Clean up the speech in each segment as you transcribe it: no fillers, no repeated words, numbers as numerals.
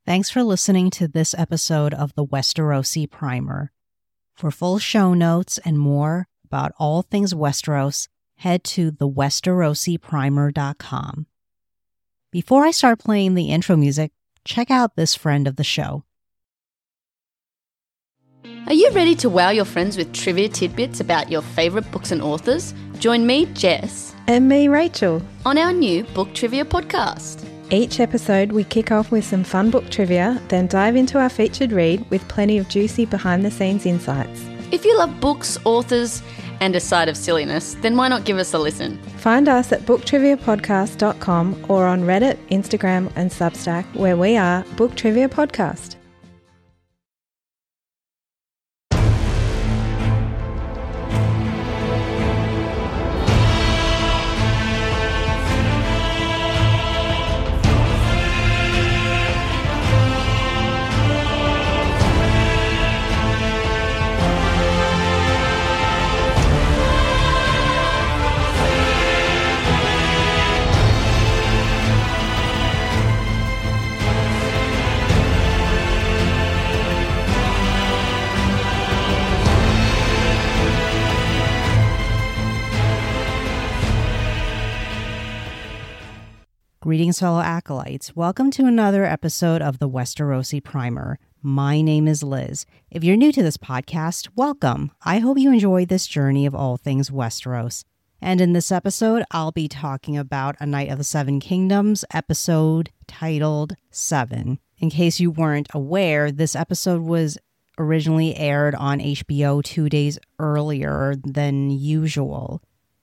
Thanks for listening to this episode of the Westerosi Primer. For full show notes and more about all things Westeros, head to thewesterosiprimer.com. Before I start playing the intro music, check out this friend of the show. Are you ready to wow your friends with trivia tidbits about your favourite books and authors? Join me, Jess. And me, Rachel. On our new Book Trivia podcast. Each episode, we kick off with some fun book trivia, then dive into our featured read with plenty of juicy behind-the-scenes insights. If you love books, authors, and a side of silliness, then why not give us a listen? Find us at booktriviapodcast.com or on Reddit, Instagram, and Substack, where we are Book Trivia Podcast. Greetings, fellow acolytes. Welcome to another episode of the Westerosi Primer. My name is Liz. If you're new to this podcast, welcome. I hope you enjoyed this journey of all things Westeros. And in this episode, I'll be talking about A Knight of the Seven Kingdoms episode titled 7. In case you weren't aware, this episode was originally aired on HBO 2 days earlier than usual.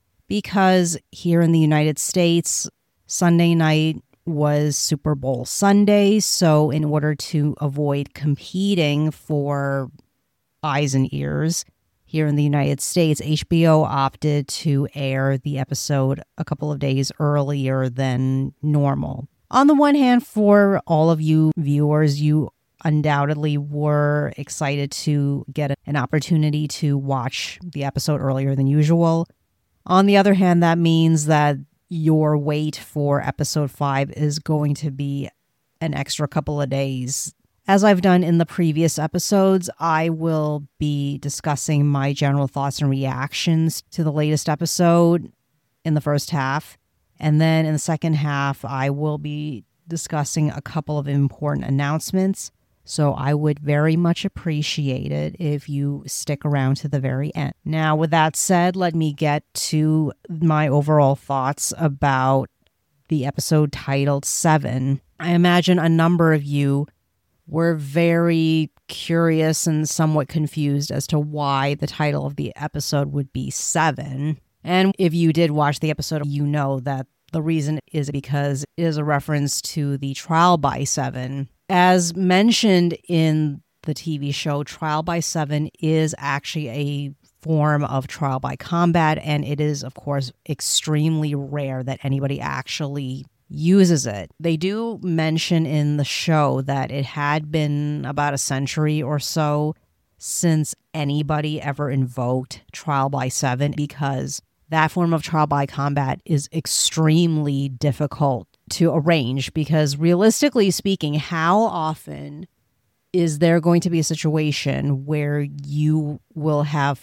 Because here in the United States, Sunday night was Super Bowl Sunday, so in order to avoid competing for eyes and ears here in the United States, HBO opted to air the episode a couple of days earlier than normal. On the one hand, for all of you viewers, you undoubtedly were excited to get an opportunity to watch the episode earlier than usual. On the other hand, that means that your wait for episode 5 is going to be an extra couple of days. As I've done in the previous episodes, I will be discussing my general thoughts and reactions to the latest episode in the first half. And then in the second half, I will be discussing a couple of important announcements. So I would very much appreciate it if you stick around to the very end. Now, with that said, let me get to my overall thoughts about the episode titled 7. I imagine a number of you were very curious and somewhat confused as to why the title of the episode would be 7. And if you did watch the episode, you know that the reason is because it is a reference to the Trial by 7. As mentioned in the TV show, Trial by 7 is actually a form of trial by combat, and it is, of course, extremely rare that anybody actually uses it. They do mention in the show that it had been about a century or so since anybody ever invoked Trial by 7, because that form of trial by combat is extremely difficult to arrange, because realistically speaking, how often is there going to be a situation where you will have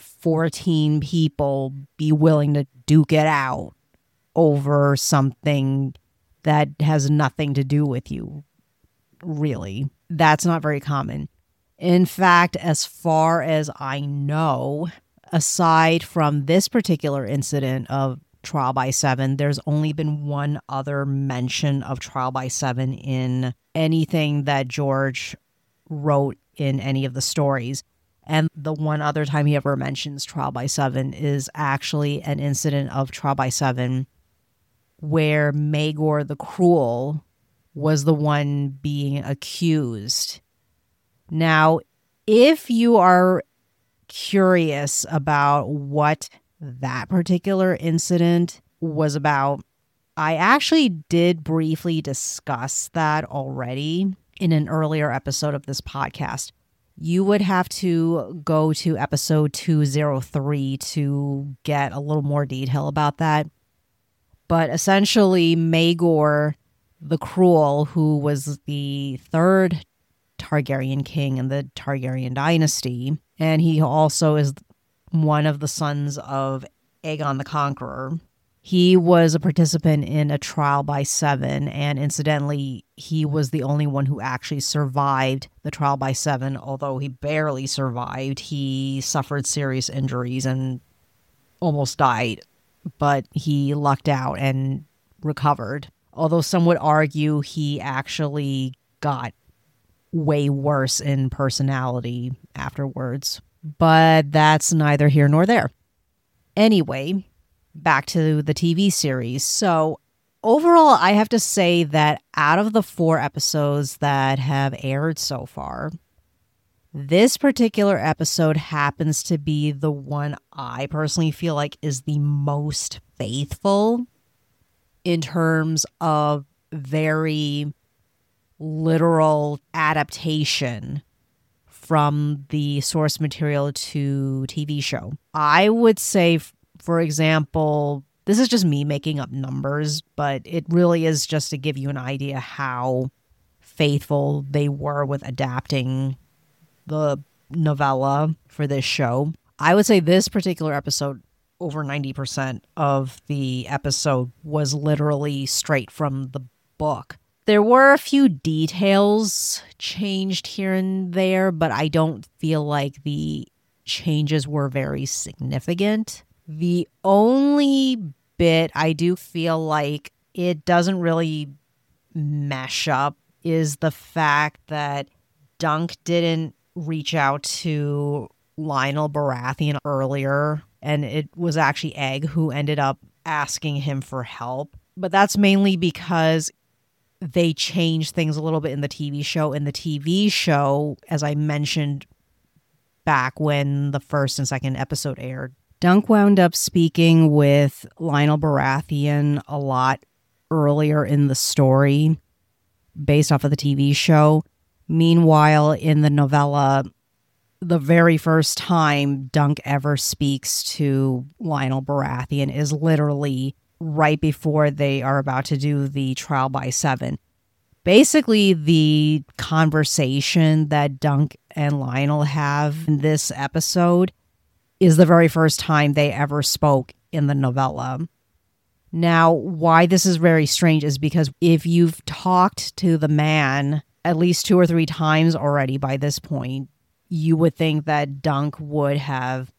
14 people be willing to duke it out over something that has nothing to do with you? Really, that's not very common. In fact, as far as I know, aside from this particular incident of Trial by 7, there's only been one other mention of Trial by 7 in anything that George wrote in any of the stories. And the one other time he ever mentions Trial by 7 is actually an incident of Trial by 7 where Maegor the Cruel was the one being accused. Now, if you are curious about what that particular incident was about, I actually did briefly discuss that already in an earlier episode of this podcast. You would have to go to episode 203 to get a little more detail about that. But essentially, Maegor the Cruel, who was the third Targaryen king in the Targaryen dynasty. And he also is one of the sons of Aegon the Conqueror. He was a participant in a trial by 7, and incidentally, he was the only one who actually survived the trial by 7, although he barely survived. He suffered serious injuries and almost died, but he lucked out and recovered. Although some would argue he actually got way worse in personality afterwards. But that's neither here nor there. Anyway, back to the TV series. So overall, I have to say that out of the 4 episodes that have aired so far, this particular episode happens to be the one I personally feel like is the most faithful in terms of very literal adaptation from the source material to TV show. I would say, for example, this is just me making up numbers, but it really is just to give you an idea how faithful they were with adapting the novella for this show. I would say this particular episode, over 90% of the episode was literally straight from the book. There were a few details changed here and there, but I don't feel like the changes were very significant. The only bit I do feel like it doesn't really mesh up is the fact that Dunk didn't reach out to Lionel Baratheon earlier, and it was actually Egg who ended up asking him for help. But that's mainly because they changed things a little bit in the TV show. In the TV show, as I mentioned back when the first and second episode aired, Dunk wound up speaking with Lionel Baratheon a lot earlier in the story based off of the TV show. Meanwhile, in the novella, the very first time Dunk ever speaks to Lionel Baratheon is literally right before they are about to do the trial by 7. Basically, the conversation that Dunk and Lionel have in this episode is the very first time they ever spoke in the novella. Now, why this is very strange is because if you've talked to the man at least 2 or 3 times already by this point, you would think that Dunk would have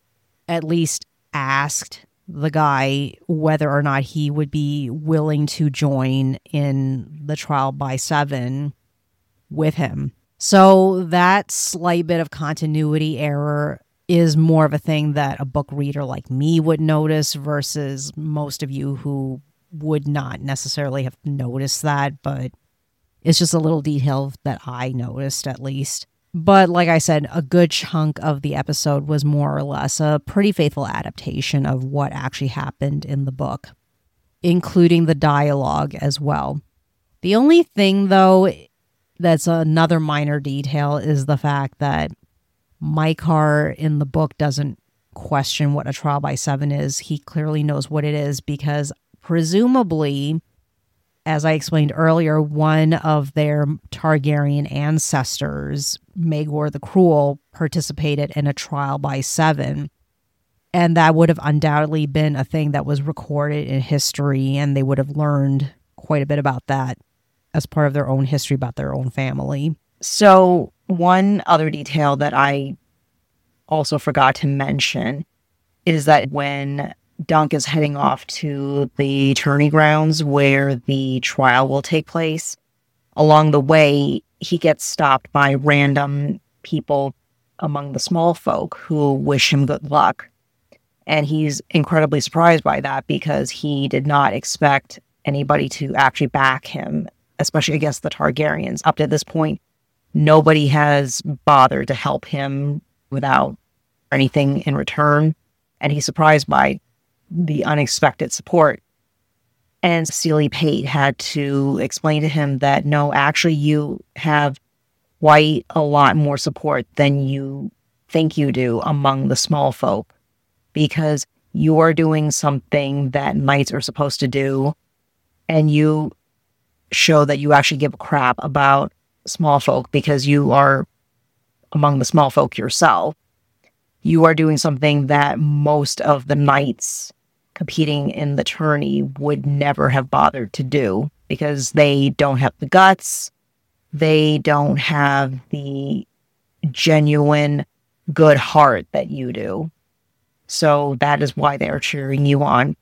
at least asked the guy whether or not he would be willing to join in the trial by 7 with him. So that slight bit of continuity error is more of a thing that a book reader like me would notice versus most of you who would not necessarily have noticed that, but it's just a little detail that I noticed at least. But like I said, a good chunk of the episode was more or less a pretty faithful adaptation of what actually happened in the book, including the dialogue as well. The only thing, though, that's another minor detail is the fact that Mykar in the book doesn't question what a trial by 7 is. He clearly knows what it is because presumably, as I explained earlier, one of their Targaryen ancestors, Maegor the Cruel, participated in a trial by 7. And that would have undoubtedly been a thing that was recorded in history, and they would have learned quite a bit about that as part of their own history about their own family. So one other detail that I also forgot to mention is that when Dunk is heading off to the tourney grounds where the trial will take place, along the way, he gets stopped by random people among the small folk who wish him good luck. And he's incredibly surprised by that because he did not expect anybody to actually back him, especially against the Targaryens. Up to this point, nobody has bothered to help him without anything in return. And he's surprised by the unexpected support. And Sealy Pate had to explain to him that, no, actually you have quite a lot more support than you think you do among the small folk, because you're doing something that knights are supposed to do, and you show that you actually give a crap about small folk because you are among the small folk yourself. You are doing something that most of the knights competing in the tourney would never have bothered to do because they don't have the guts. They don't have the genuine good heart that you do. So that is why they're cheering you on.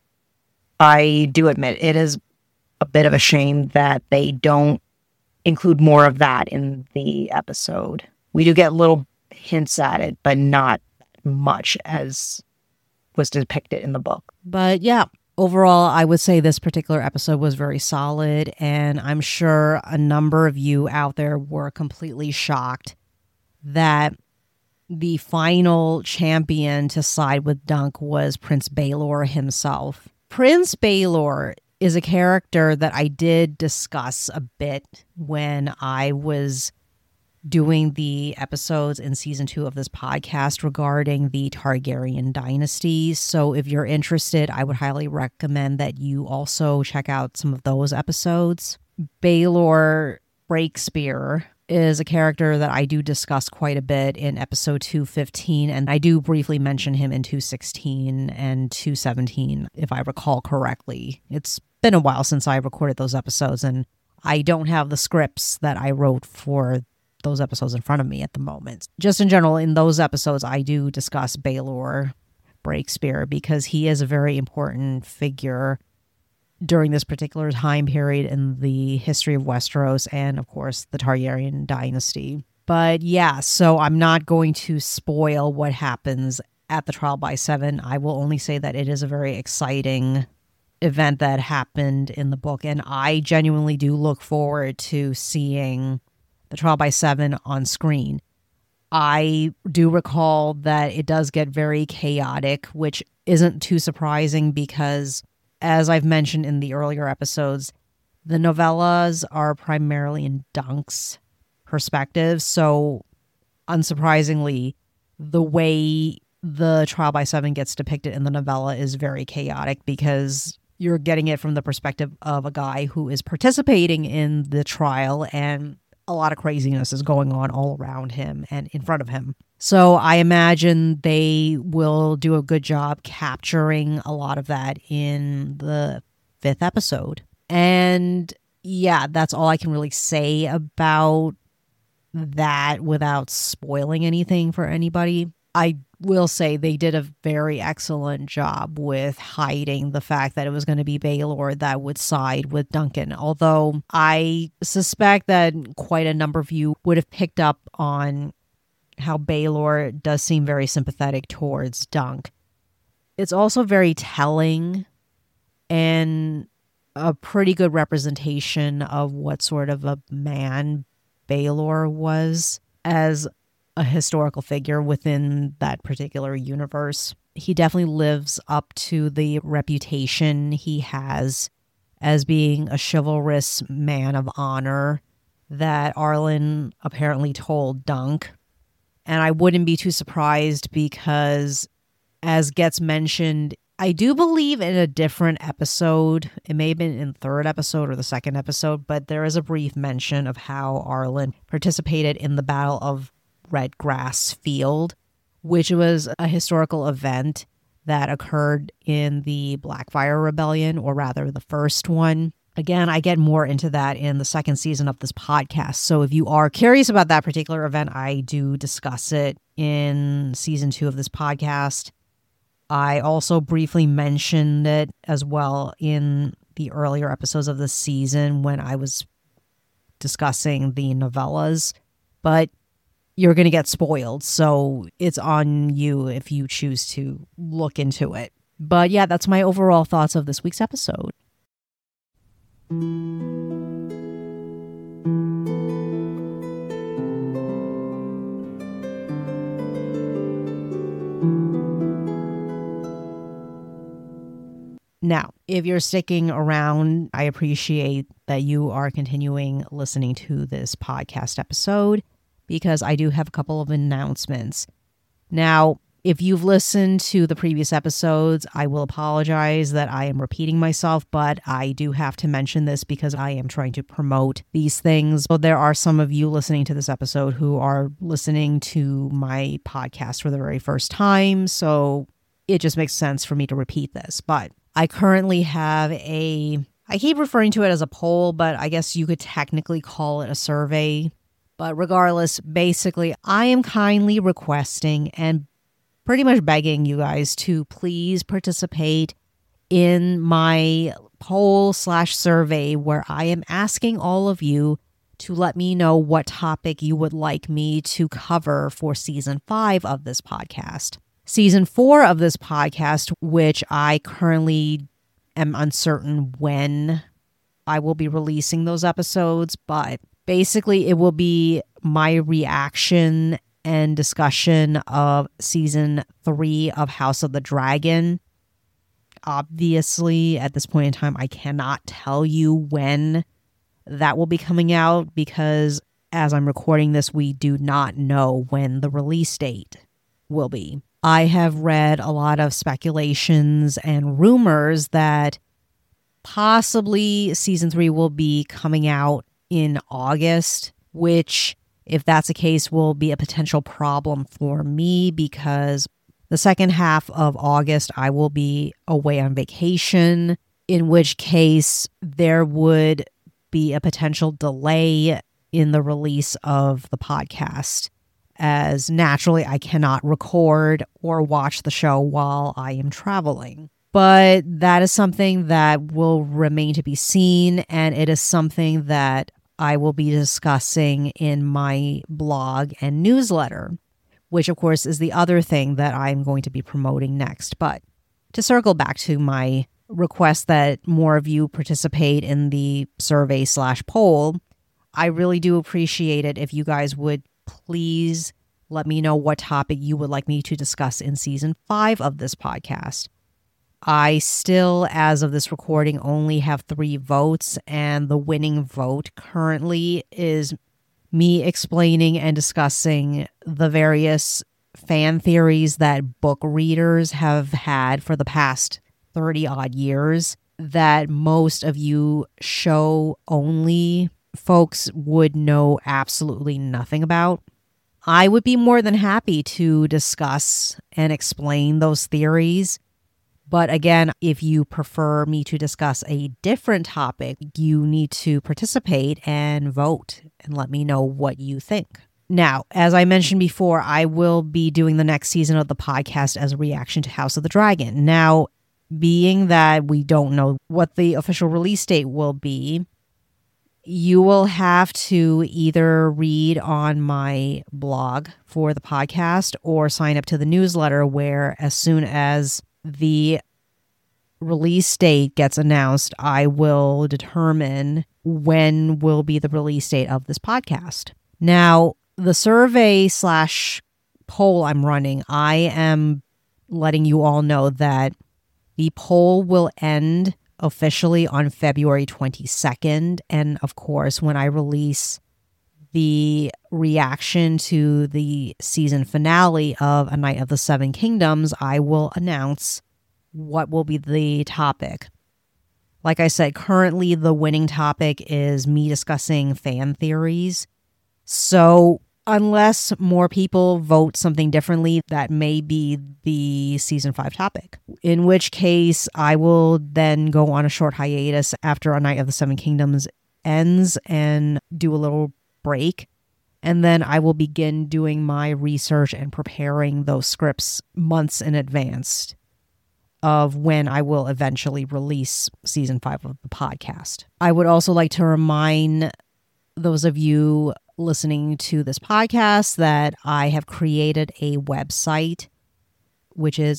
I do admit it is a bit of a shame that they don't include more of that in the episode. We do get little hints at it, but not much as was depicted in the book. But yeah, overall, I would say this particular episode was very solid, and I'm sure a number of you out there were completely shocked that the final champion to side with Dunk was Prince Baelor himself. Prince Baelor is a character that I did discuss a bit when I was doing the episodes in season 2 of this podcast regarding the Targaryen dynasty. So if you're interested, I would highly recommend that you also check out some of those episodes. Baelor Breakspear is a character that I do discuss quite a bit in episode 215, and I do briefly mention him in 216 and 217, if I recall correctly. It's been a while since I recorded those episodes, and I don't have the scripts that I wrote for those episodes in front of me at the moment. Just in general, in those episodes, I do discuss Baelor Breakspear because he is a very important figure during this particular time period in the history of Westeros and, of course, the Targaryen dynasty. But yeah, so I'm not going to spoil what happens at the Trial by 7. I will only say that it is a very exciting event that happened in the book, and I genuinely do look forward to seeing the Trial by 7 on screen. I do recall that it does get very chaotic, which isn't too surprising because, as I've mentioned in the earlier episodes, the novellas are primarily in Dunk's perspective. So, unsurprisingly, the way the Trial by 7 gets depicted in the novella is very chaotic because you're getting it from the perspective of a guy who is participating in the trial, and a lot of craziness is going on all around him and in front of him. So I imagine they will do a good job capturing a lot of that in the 5th episode. And yeah, that's all I can really say about that without spoiling anything for anybody. I will say they did a very excellent job with hiding the fact that it was going to be Baelor that would side with Duncan. Although I suspect that quite a number of you would have picked up on how Baelor does seem very sympathetic towards Dunk. It's also very telling and a pretty good representation of what sort of a man Baelor was as a historical figure within that particular universe. He definitely lives up to the reputation he has as being a chivalrous man of honor that Arlen apparently told Dunk. And I wouldn't be too surprised because, as gets mentioned, I do believe in a different episode, it may have been in the 3rd episode or the 2nd episode, but there is a brief mention of how Arlen participated in the Battle of Redgrass Field, which was a historical event that occurred in the Blackfire Rebellion, or rather the first one. Again, I get more into that in the 2nd season of this podcast. So if you are curious about that particular event, I do discuss it in season 2 of this podcast. I also briefly mentioned it as well in the earlier episodes of the season when I was discussing the novellas. But you're going to get spoiled, so it's on you if you choose to look into it. But yeah, that's my overall thoughts of this week's episode. Now, if you're sticking around, I appreciate that you are continuing listening to this podcast episode, because I do have a couple of announcements. Now, If you've listened to the previous episodes, I will apologize that I am repeating myself, but I do have to mention this because I am trying to promote these things. So there are some of you listening to this episode who are listening to my podcast for the very first time, so it just makes sense for me to repeat this. But I currently have I keep referring to it as a poll, but I guess you could technically call it a survey. But regardless, basically, I am kindly requesting and pretty much begging you guys to please participate in my poll/survey where I am asking all of you to let me know what topic you would like me to cover for season 5 of this podcast. Season 4 of this podcast, which I currently am uncertain when I will be releasing those episodes, but basically it will be my reaction and discussion of season 3 of House of the Dragon. Obviously, at this point in time, I cannot tell you when that will be coming out because as I'm recording this, we do not know when the release date will be. I have read a lot of speculations and rumors that possibly season 3 will be coming out in August, which, if that's the case, will be a potential problem for me because the second half of August, I will be away on vacation, in which case there would be a potential delay in the release of the podcast, as naturally I cannot record or watch the show while I am traveling. But that is something that will remain to be seen, and it is something that I will be discussing in my blog and newsletter, which of course is the other thing that I'm going to be promoting next. But to circle back to my request that more of you participate in the survey/poll, I really do appreciate it if you guys would please let me know what topic you would like me to discuss in season 5 of this podcast. I still, as of this recording, only have 3 votes, and the winning vote currently is me explaining and discussing the various fan theories that book readers have had for the past 30-odd years that most of you show-only folks would know absolutely nothing about. I would be more than happy to discuss and explain those theories. But again, if you prefer me to discuss a different topic, you need to participate and vote and let me know what you think. Now, as I mentioned before, I will be doing the next season of the podcast as a reaction to House of the Dragon. Now, being that we don't know what the official release date will be, you will have to either read on my blog for the podcast or sign up to the newsletter where as soon as the release date gets announced, I will determine when will be the release date of this podcast. Now, the survey/poll I'm running, I am letting you all know that the poll will end officially on February 22nd. And of course, when I release the reaction to the season finale of A Night of the Seven Kingdoms, I will announce what will be the topic. Like I said, currently the winning topic is me discussing fan theories. So unless more people vote something differently, that may be the season 5 topic. In which case, I will then go on a short hiatus after A Night of the Seven Kingdoms ends and do a little break. And then I will begin doing my research and preparing those scripts months in advance of when I will eventually release season 5 of the podcast. I would also like to remind those of you listening to this podcast that I have created a website, which is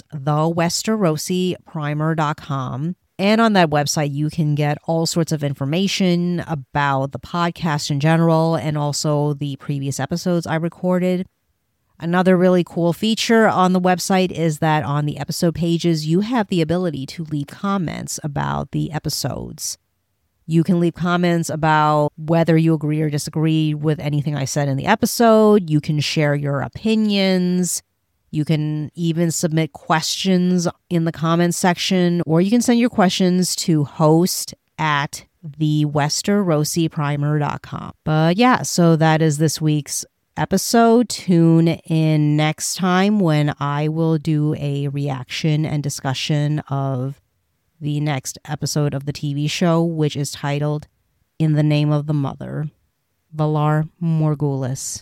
thewesterosyprimer.com. And on that website, you can get all sorts of information about the podcast in general and also the previous episodes I recorded. Another really cool feature on the website is that on the episode pages, you have the ability to leave comments about the episodes. You can leave comments about whether you agree or disagree with anything I said in the episode. You can share your opinions. You can even submit questions in the comments section, or you can send your questions to host@thewesterosyprimer.com. But yeah, so that is this week's episode. Tune in next time when I will do a reaction and discussion of the next episode of the TV show, which is titled In the Name of the Mother. Valar Morghulis.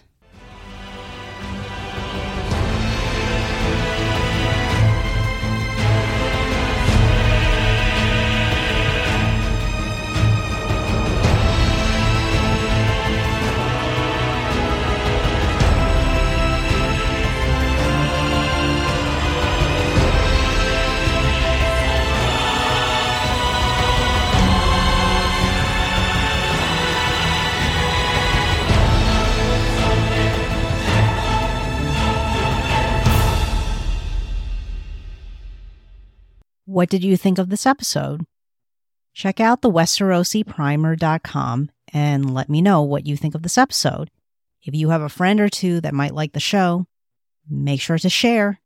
What did you think of this episode? Check out the WesterosyPrimer.com and let me know what you think of this episode. If you have a friend or two that might like the show, make sure to share.